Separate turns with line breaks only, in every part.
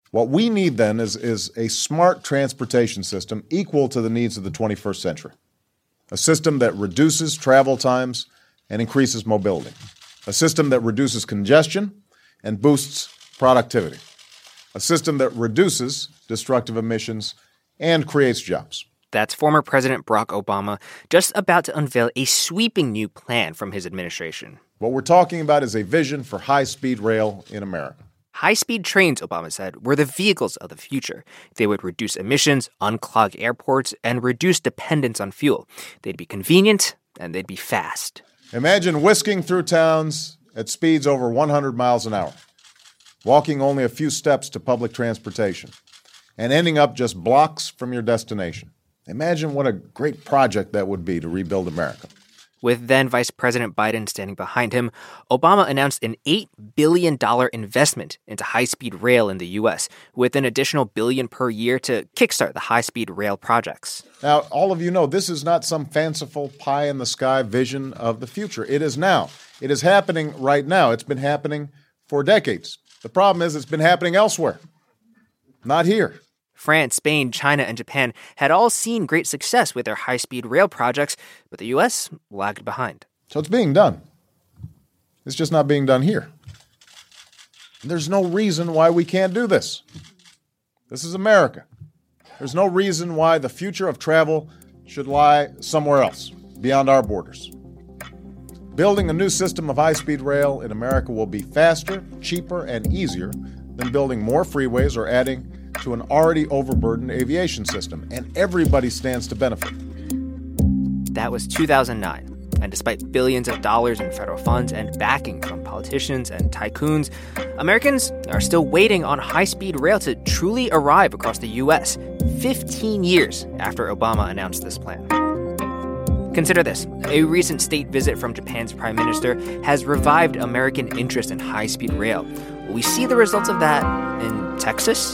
What we need then is a smart transportation system equal to the needs of the 21st century. A system that reduces travel times and increases mobility. A system that reduces congestion and boosts productivity. A system that reduces destructive emissions and creates jobs.
That's former President Barack Obama just about to unveil a sweeping new plan from his administration.
What we're talking about is a vision for high-speed rail in America.
High-speed trains, Obama said, were the vehicles of the future. They would reduce emissions, unclog airports, and reduce dependence on fuel. They'd be convenient, and they'd be fast.
Imagine whisking through towns at speeds over 100 miles an hour, walking only a few steps to public transportation, and ending up just blocks from your destination. Imagine what a great project that would be to rebuild America.
With then Vice President Biden standing behind him, Obama announced an $8 billion investment into high-speed rail in the U.S., with an additional $1 billion per year to kickstart the high-speed rail projects.
Now, all of you know this is not some fanciful pie-in-the-sky vision of the future. It is now. It is happening right now. It's been happening for decades. The problem is it's been happening elsewhere, not here.
France, Spain, China, and Japan had all seen great success with their high-speed rail projects, but the U.S. lagged behind.
So it's being done. It's just not being done here. There's no reason why we can't do this. This is America. There's no reason why the future of travel should lie somewhere else, beyond our borders. Building a new system of high-speed rail in America will be faster, cheaper, and easier than building more freeways or adding to an already overburdened aviation system, and everybody stands to benefit.
That was 2009, and despite billions of dollars in federal funds and backing from politicians and tycoons, Americans are still waiting on high-speed rail to truly arrive across the U.S. 15 years after Obama announced this plan. Consider this. A recent state visit from Japan's prime minister has revived American interest in high-speed rail. Will we see the results of that in Texas?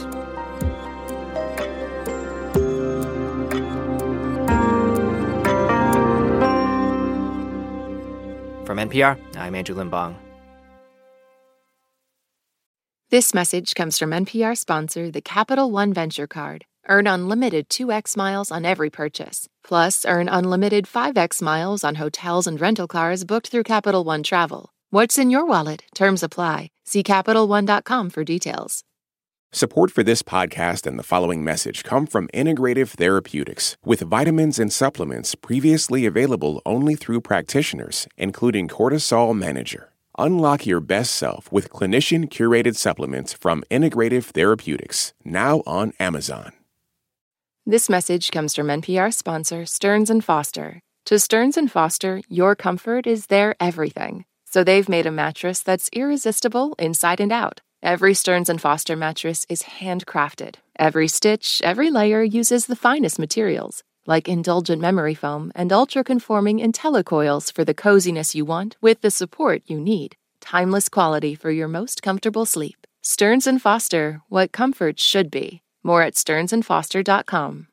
From NPR, I'm Andrew Limbong.
This message comes from NPR sponsor, the Capital One Venture Card. Earn unlimited 2x miles on every purchase. Plus, earn unlimited 5x miles on hotels and rental cars booked through Capital One Travel. What's in your wallet? Terms apply. See CapitalOne.com for details.
Support for this podcast and the following message come from Integrative Therapeutics, with vitamins and supplements previously available only through practitioners, including Cortisol Manager. Unlock your best self with clinician-curated supplements from Integrative Therapeutics, now on Amazon.
This message comes from NPR sponsor, Stearns & Foster. To Stearns & Foster, your comfort is their everything. So they've made a mattress that's irresistible inside and out. Every Stearns & Foster mattress is handcrafted. Every stitch, every layer uses the finest materials, like indulgent memory foam and ultra-conforming IntelliCoils for the coziness you want with the support you need. Timeless quality for your most comfortable sleep. Stearns & Foster, what comfort should be. More at stearnsandfoster.com.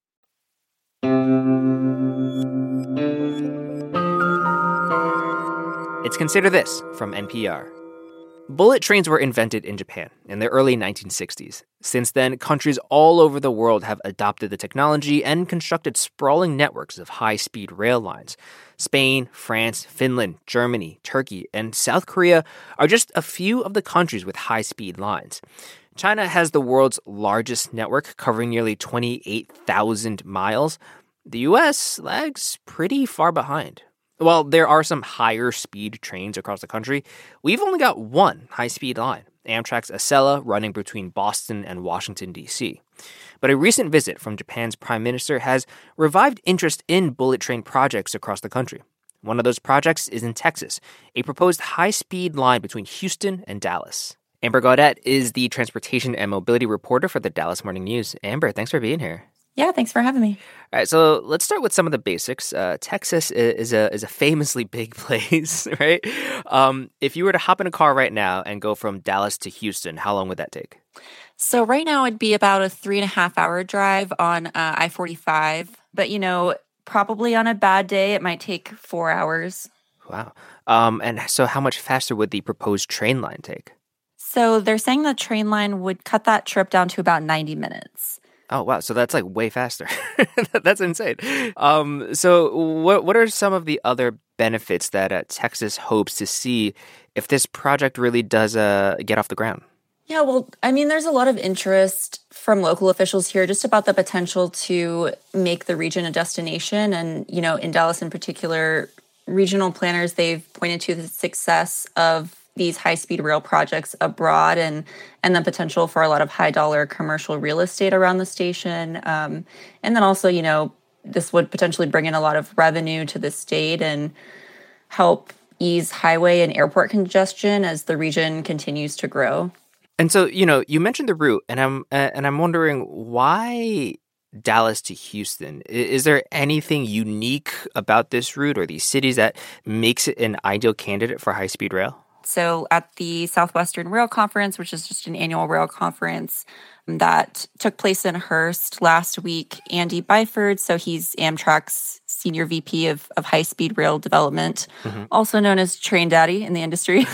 It's Consider This from NPR. Bullet trains were invented in Japan in the early 1960s. Since then, countries all over the world have adopted the technology and constructed sprawling networks of high-speed rail lines. Spain, France, Finland, Germany, Turkey, and South Korea are just a few of the countries with high-speed lines. China has the world's largest network, covering nearly 28,000 miles. The U.S. lags pretty far behind. While there are some higher speed trains across the country, we've only got one high-speed line, Amtrak's Acela, running between Boston and Washington, D.C. But a recent visit from Japan's prime minister has revived interest in bullet train projects across the country. One of those projects is in Texas, a proposed high-speed line between Houston and Dallas. Amber Gaudet is the transportation and mobility reporter for the Dallas Morning News. Amber, thanks for being here.
Yeah, thanks for having me.
All right, so let's start with some of the basics. Texas is a famously big place, right? If you were to hop in a car right now and go from Dallas to Houston, how long would that take?
So right now it'd be about a 3.5-hour drive on I-45. But, probably on a bad day, it might take 4 hours.
Wow. And so how much faster would the proposed train line take?
So they're saying the train line would cut that trip down to about 90 minutes.
Oh, wow. So that's like way faster. That's insane. So what are some of the other benefits that Texas hopes to see if this project really does get off the ground?
Yeah, well, I mean, there's a lot of interest from local officials here just about the potential to make the region a destination. And, you know, in Dallas in particular, regional planners, they've pointed to the success of these high-speed rail projects abroad and the potential for a lot of high-dollar commercial real estate around the station. And then also, you know, this would potentially bring in a lot of revenue to the state and help ease highway and airport congestion as the region continues to grow.
And so, you know, you mentioned the route, and I'm wondering why Dallas to Houston. Is there anything unique about this route or these cities that makes it an ideal candidate for high-speed rail?
So at the Southwestern Rail Conference, which is just an annual rail conference that took place in Hearst last week, Andy Byford, so he's Amtrak's Senior VP of high-speed rail development, also known as Train Daddy in the industry.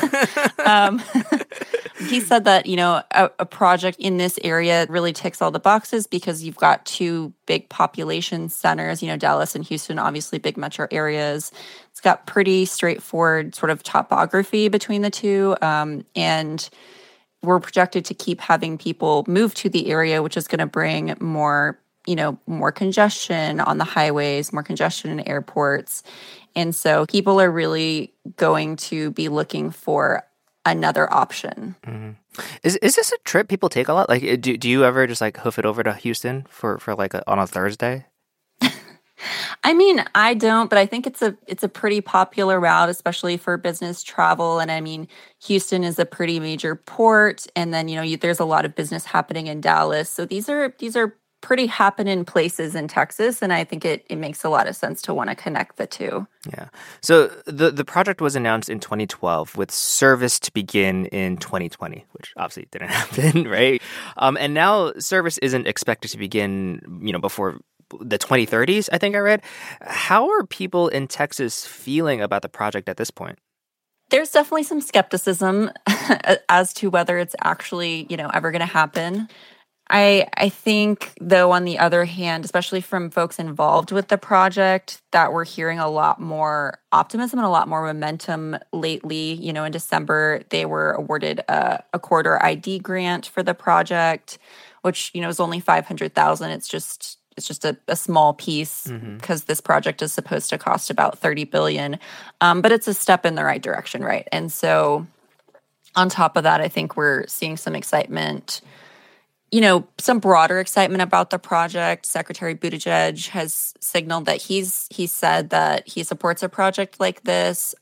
He said that, you know, a project in this area really ticks all the boxes because you've got two big population centers, you know, Dallas and Houston, obviously big metro areas. It's got pretty straightforward sort of topography between the two. And we're projected to keep having people move to the area, which is going to bring more, you know, more congestion on the highways, more congestion in airports. And so people are really going to be looking for another option.
Mm-hmm. Is this a trip people take a lot? Like, do you ever just like hoof it over to Houston for like on a Thursday?
I mean, I don't, but I think it's a pretty popular route, especially for business travel. And I mean, Houston is a pretty major port, and then, you know, there's a lot of business happening in Dallas. So these are pretty happening places in Texas, and I think it makes a lot of sense to want to connect the two.
Yeah. So the project was announced in 2012 with service to begin in 2020, which obviously didn't happen, right? And now service isn't expected to begin, you know, before the 2030s, I think I read. How are people in Texas feeling about the project at this point?
There's definitely some skepticism as to whether it's actually, you know, ever going to happen. I think, though, on the other hand, especially from folks involved with the project, that we're hearing a lot more optimism and a lot more momentum lately. You know, in December, they were awarded a corridor ID grant for the project, which, you know, is only $500,000. It's just a small piece because this project is supposed to cost about $30 billion. But it's a step in the right direction, right? And so on top of that, I think we're seeing some excitement, you know, some broader excitement about the project. Secretary Buttigieg has signaled that he said that he supports a project like this.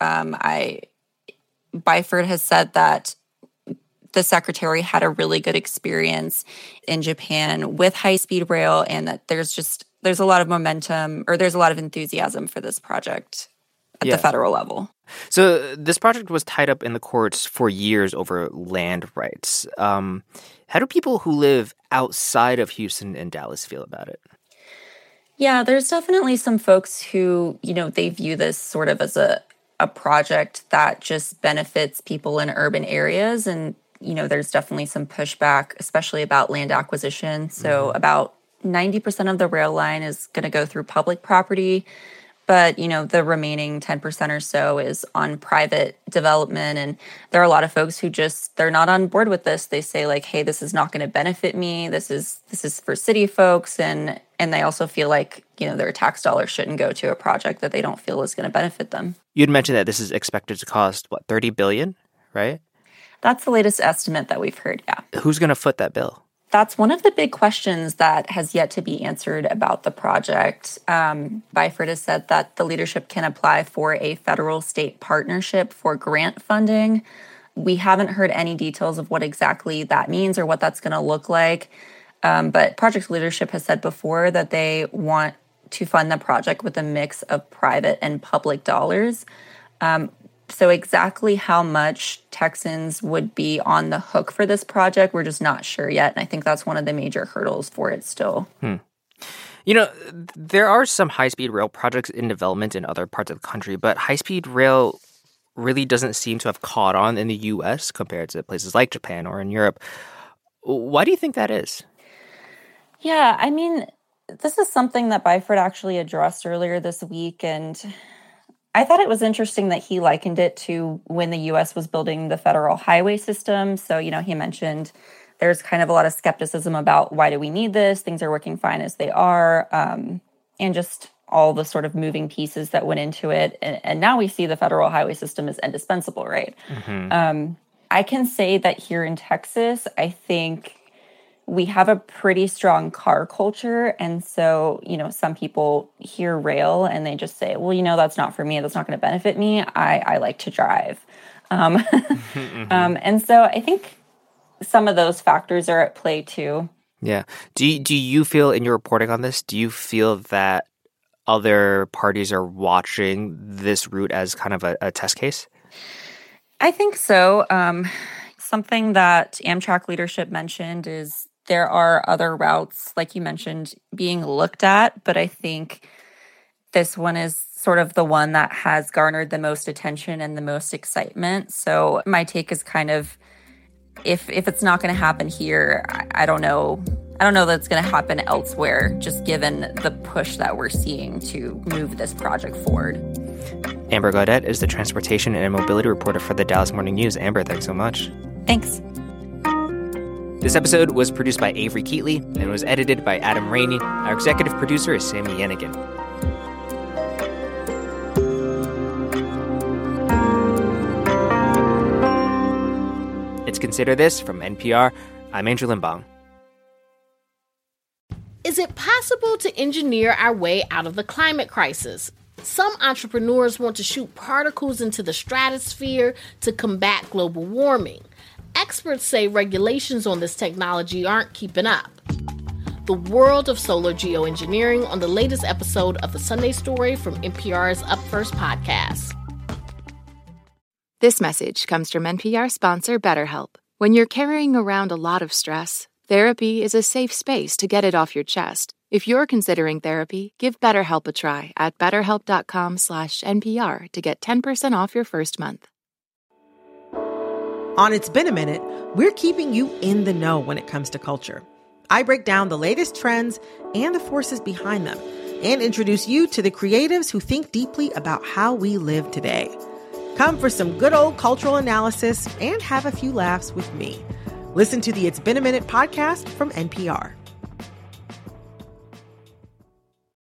Byford has said that the secretary had a really good experience in Japan with high-speed rail, and that there's a lot of momentum, or there's a lot of enthusiasm for this project at the federal level.
So this project was tied up in the courts for years over land rights. How do people who live outside of Houston and Dallas feel about it?
Yeah, there's definitely some folks who, you know, they view this sort of as a project that just benefits people in urban areas. And, you know, there's definitely some pushback, especially about land acquisition. So about 90% of the rail line is going to go through public property. But, you know, the remaining 10% or so is on private development. And there are a lot of folks who they're not on board with this. They say, like, hey, this is not going to benefit me. This is for city folks. And they also feel like, you know, their tax dollars shouldn't go to a project that they don't feel is going to benefit them.
You'd mentioned that this is expected to cost, what, $30 billion, right?
That's the latest estimate that we've heard, yeah.
Who's going to foot that bill?
That's one of the big questions that has yet to be answered about the project. Byford has said that the leadership can apply for a federal-state partnership for grant funding. We haven't heard any details of what exactly that means or what that's going to look like. But project leadership has said before that they want to fund the project with a mix of private and public dollars. So exactly how much Texans would be on the hook for this project, we're just not sure yet. And I think that's one of the major hurdles for it still.
You know, there are some high-speed rail projects in development in other parts of the country, but high-speed rail really doesn't seem to have caught on in the U.S. compared to places like Japan or in Europe. Why do you think that is?
Yeah, I mean, this is something that Byford actually addressed earlier this week, and I thought it was interesting that he likened it to when the U.S. was building the federal highway system. So, he mentioned there's kind of a lot of skepticism about why do we need this? Things are working fine as they are, and just all the sort of moving pieces that went into it. And now we see the federal highway system is indispensable, right? Mm-hmm. I can say that here in Texas, I think we have a pretty strong car culture. And so, some people hear rail and they just say, well, that's not for me. That's not going to benefit me. I like to drive. Mm-hmm. And so I think some of those factors are at play too.
Yeah. Do you feel in your reporting on this, do you feel that other parties are watching this route as kind of a test case?
I think so. Something that Amtrak leadership mentioned is there are other routes, like you mentioned, being looked at, but I think this one is sort of the one that has garnered the most attention and the most excitement. So my take is kind of, if it's not going to happen here, I don't know that it's going to happen elsewhere, just given the push that we're seeing to move this project forward.
Amber Gaudet is the transportation and mobility reporter for the Dallas Morning News. Amber, thanks so much.
Thanks.
This episode was produced by Avery Keatley and was edited by Adam Rainey. Our executive producer is Sammy Yenigan. It's Consider This from NPR. I'm Andrew Limbong.
Is it possible to engineer our way out of the climate crisis? Some entrepreneurs want to shoot particles into the stratosphere to combat global warming. Experts say regulations on this technology aren't keeping up. The world of solar geoengineering on the latest episode of The Sunday Story from NPR's Up First podcast.
This message comes from NPR sponsor BetterHelp. When you're carrying around a lot of stress, therapy is a safe space to get it off your chest. If you're considering therapy, give BetterHelp a try at BetterHelp.com/NPR to get 10% off your first month.
On It's Been a Minute, we're keeping you in the know when it comes to culture. I break down the latest trends and the forces behind them and introduce you to the creatives who think deeply about how we live today. Come for some good old cultural analysis and have a few laughs with me. Listen to the It's Been a Minute podcast from NPR.